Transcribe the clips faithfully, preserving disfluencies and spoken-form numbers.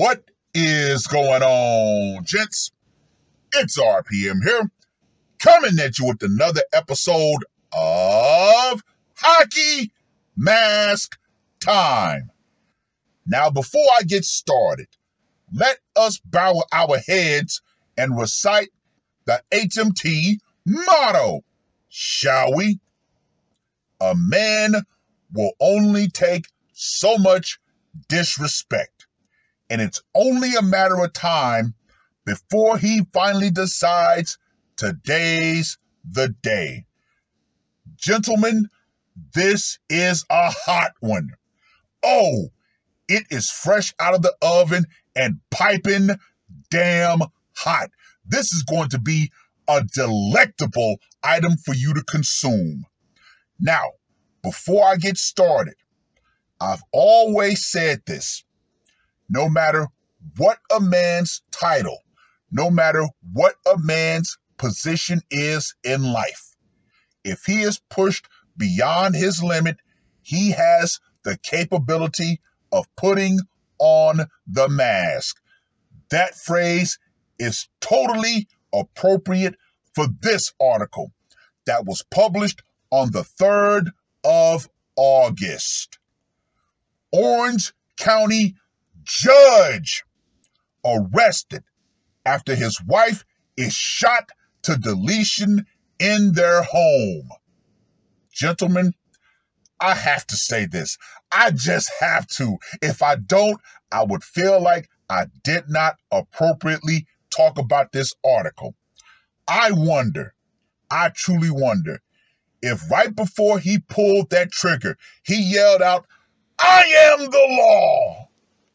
What is going on, gents? It's R P M here, coming at you with another episode of Hockey Mask Time. Now, before I get started, let us bow our heads and recite the H M T motto, shall we? A man will only take so much disrespect, and it's only a matter of time before he finally decides today's the day. Gentlemen, this is a hot one. Oh, it is fresh out of the oven and piping damn hot. This is going to be a delectable item for you to consume. Now, before I get started, I've always said this. No matter what a man's title, no matter what a man's position is in life, if he is pushed beyond his limit, he has the capability of putting on the mask. That phrase is totally appropriate for this article that was published on the third of August. Orange County judge arrested after his wife is shot to deletion in their home. Gentlemen, I have to say this. I just have to. If I don't, I would feel like I did not appropriately talk about this article. I wonder, I truly wonder, if right before he pulled that trigger, he yelled out, "I am the law."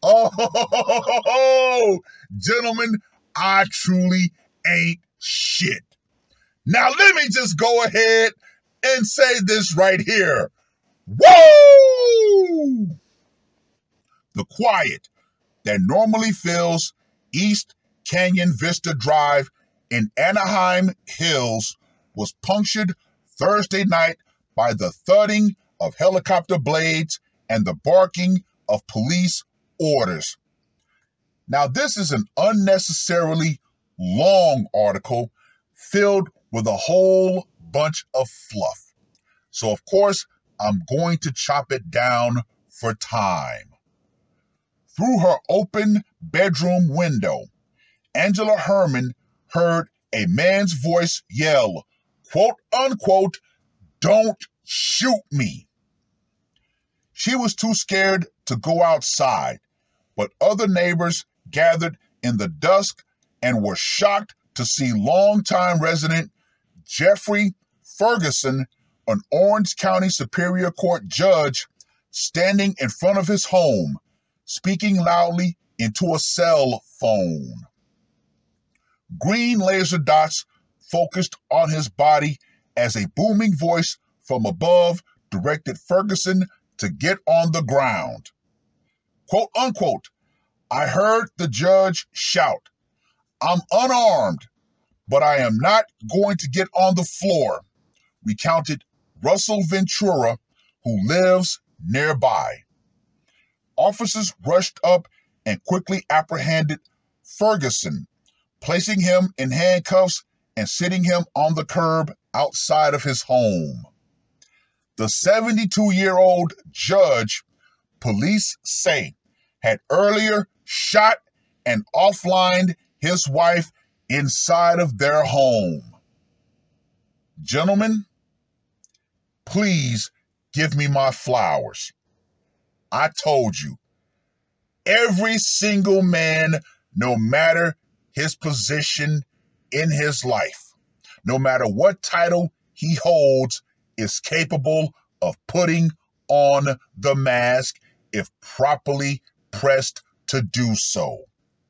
Oh, gentlemen, I truly ain't shit. Now, let me just go ahead and say this right here. Woo! The quiet that normally fills East Canyon Vista Drive in Anaheim Hills was punctured Thursday night by the thudding of helicopter blades and the barking of police orders. Now, this is an unnecessarily long article filled with a whole bunch of fluff. So, of course, I'm going to chop it down for time. Through her open bedroom window, Angela Herman heard a man's voice yell, quote unquote, "Don't shoot me." She was too scared to go outside, but other neighbors gathered in the dusk and were shocked to see longtime resident Jeffrey Ferguson, an Orange County Superior Court judge, standing in front of his home, speaking loudly into a cell phone. Green laser dots focused on his body as a booming voice from above directed Ferguson to get on the ground. Quote unquote, "I heard the judge shout, 'I'm unarmed, but I am not going to get on the floor,'" recounted Russell Ventura, who lives nearby. Officers rushed up and quickly apprehended Ferguson, placing him in handcuffs and sitting him on the curb outside of his home. The seventy-two-year-old judge, police say, had earlier shot and offlined his wife inside of their home. Gentlemen, please give me my flowers. I told you, every single man, no matter his position in his life, no matter what title he holds, is capable of putting on the mask if properly pressed to do so.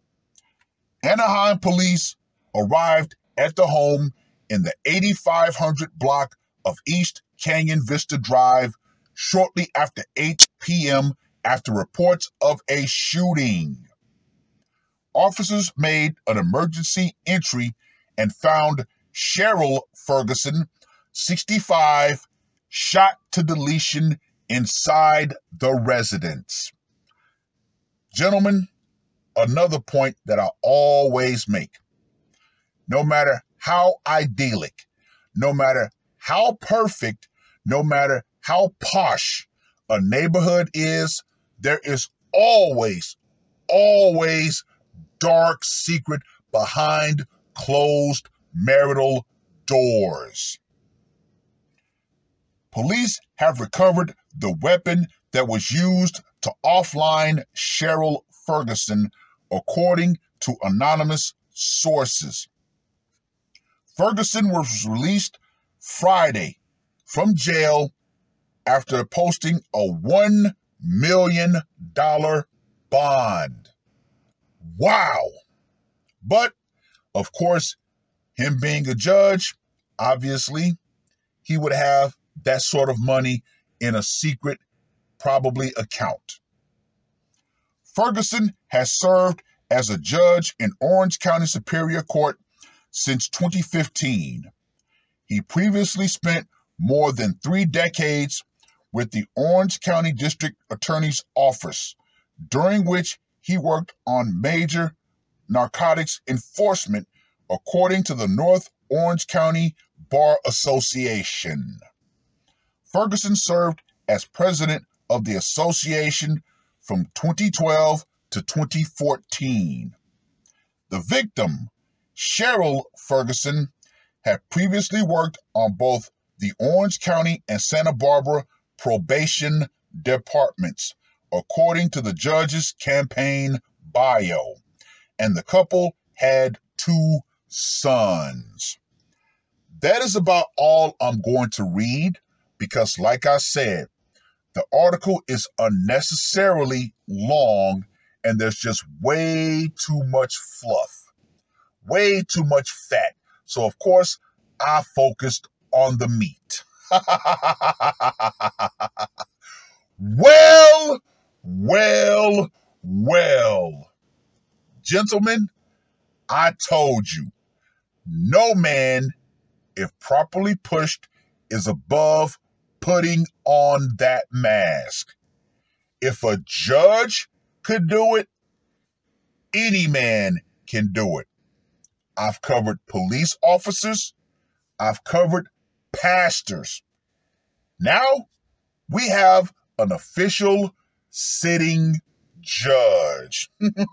Anaheim police arrived at the home in the eighty-five hundred block of East Canyon Vista Drive shortly after eight p.m. after reports of a shooting. Officers made an emergency entry and found Cheryl Ferguson, sixty-five, shot to deletion inside the residence. Gentlemen, another point that I always make. No matter how idyllic, no matter how perfect, no matter how posh a neighborhood is, there is always, always dark secret behind closed marital doors. Police have recovered the weapon that was used to offline Cheryl Ferguson, according to anonymous sources. Ferguson was released Friday from jail after posting a one million dollars bond. Wow. But, of course, him being a judge, obviously, he would have that sort of money in a secret, probably, account. Ferguson has served as a judge in Orange County Superior Court since twenty fifteen. He previously spent more than three decades with the Orange County District Attorney's Office, during which he worked on major narcotics enforcement, according to the North Orange County Bar Association. Ferguson served as president of the association from twenty twelve to twenty fourteen. The victim, Cheryl Ferguson, had previously worked on both the Orange County and Santa Barbara probation departments, according to the judge's campaign bio, and the couple had two sons. That is about all I'm going to read because, like I said, the article is unnecessarily long and there's just way too much fluff, way too much fat. So, of course, I focused on the meat. Well, well, well. Gentlemen, I told you, no man, if properly pushed, is above putting on that mask. If a judge could do it, any man can do it. I've covered police officers. I've covered pastors. Now we have an official sitting judge.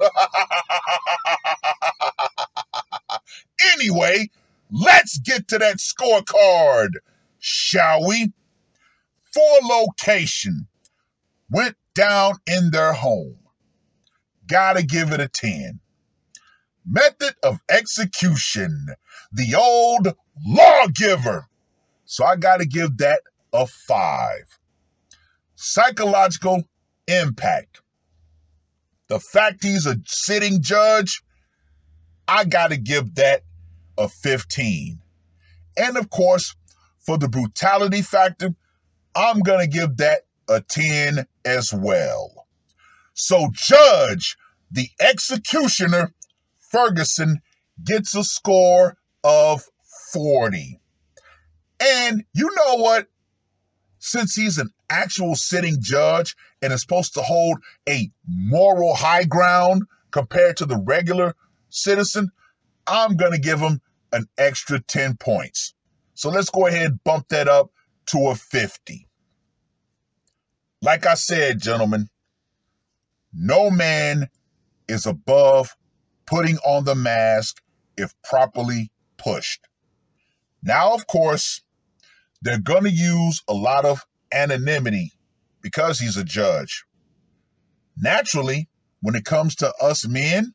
Anyway, let's get to that scorecard, shall we? For location, went down in their home. Gotta give it a ten. Method of execution, the old lawgiver. So I gotta give that a five. Psychological impact. The fact he's a sitting judge, I gotta give that a fifteen. And of course, for the brutality factor, I'm gonna give that a ten as well. So Judge, the executioner, Ferguson, gets a score of forty. And you know what? Since he's an actual sitting judge and is supposed to hold a moral high ground compared to the regular citizen, I'm going to give him an extra ten points. So let's go ahead and bump that up to a fifty. Like I said, gentlemen, no man is above putting on the mask if properly pushed. Now, of course, they're going to use a lot of anonymity because he's a judge. Naturally, when it comes to us men,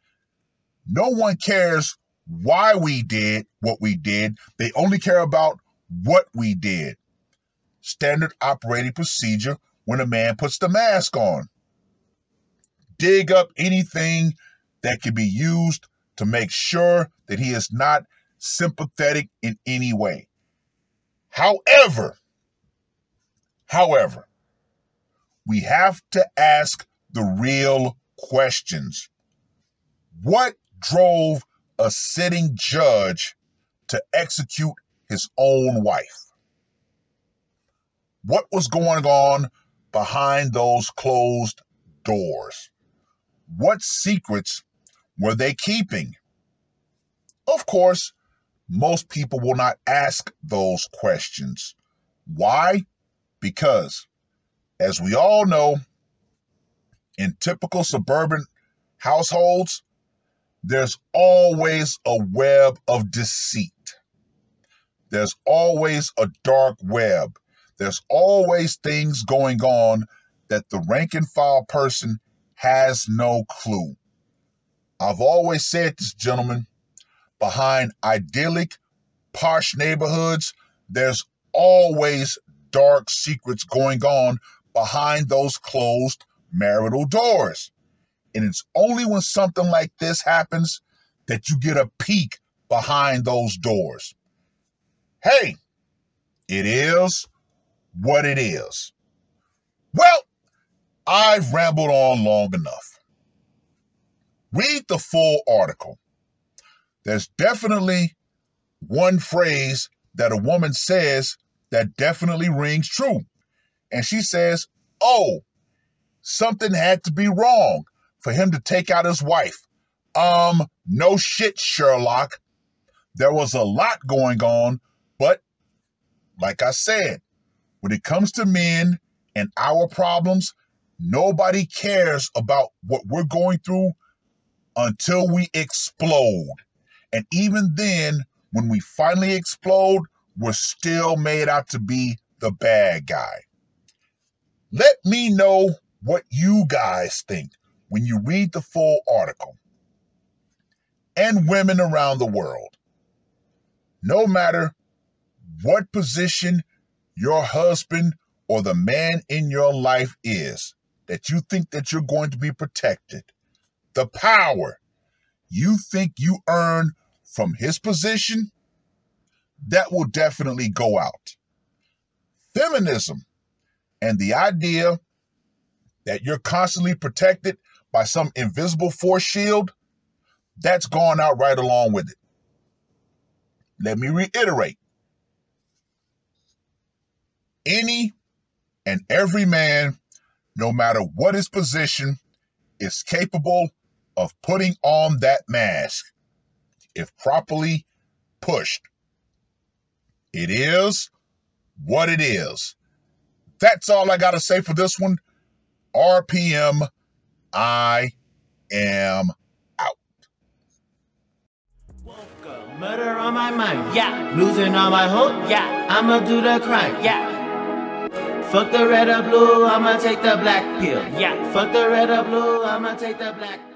no one cares why we did what we did. They only care about what we did. Standard operating procedure when a man puts the mask on. Dig up anything that can be used to make sure that he is not sympathetic in any way. However, however, we have to ask the real questions. What drove a sitting judge to execute his own wife? What was going on behind those closed doors? What secrets were they keeping? Of course, most people will not ask those questions. Why? Because, as we all know, in typical suburban households, there's always a web of deceit. There's always a dark web. There's always things going on that the rank and file person has no clue. I've always said this, gentlemen, behind idyllic, posh neighborhoods, there's always dark secrets going on behind those closed marital doors. And it's only when something like this happens that you get a peek behind those doors. Hey, it is what it is. Well, I've rambled on long enough. Read the full article. There's definitely one phrase that a woman says that definitely rings true. And she says, oh, something had to be wrong for him to take out his wife. Um, no shit, Sherlock. There was a lot going on, but like I said, when it comes to men and our problems, nobody cares about what we're going through until we explode. And even then, when we finally explode, we're still made out to be the bad guy. Let me know what you guys think when you read the full article. And women around the world, no matter what position your husband or the man in your life is, that you think that you're going to be protected, the power you think you earn from his position, that will definitely go out. Feminism and the idea that you're constantly protected by some invisible force shield, that's gone out right along with it. Let me reiterate. Any and every man, no matter what his position, is capable of putting on that mask if properly pushed. It is what it is. That's all I got to say for this one. R P M, I am out. Woke up, murder on my mind, yeah. Losing all my hope, yeah. I'ma do the crime, yeah. Fuck the red or blue, I'ma take the black pill, yeah. Fuck the red or blue, I'ma take the black pill.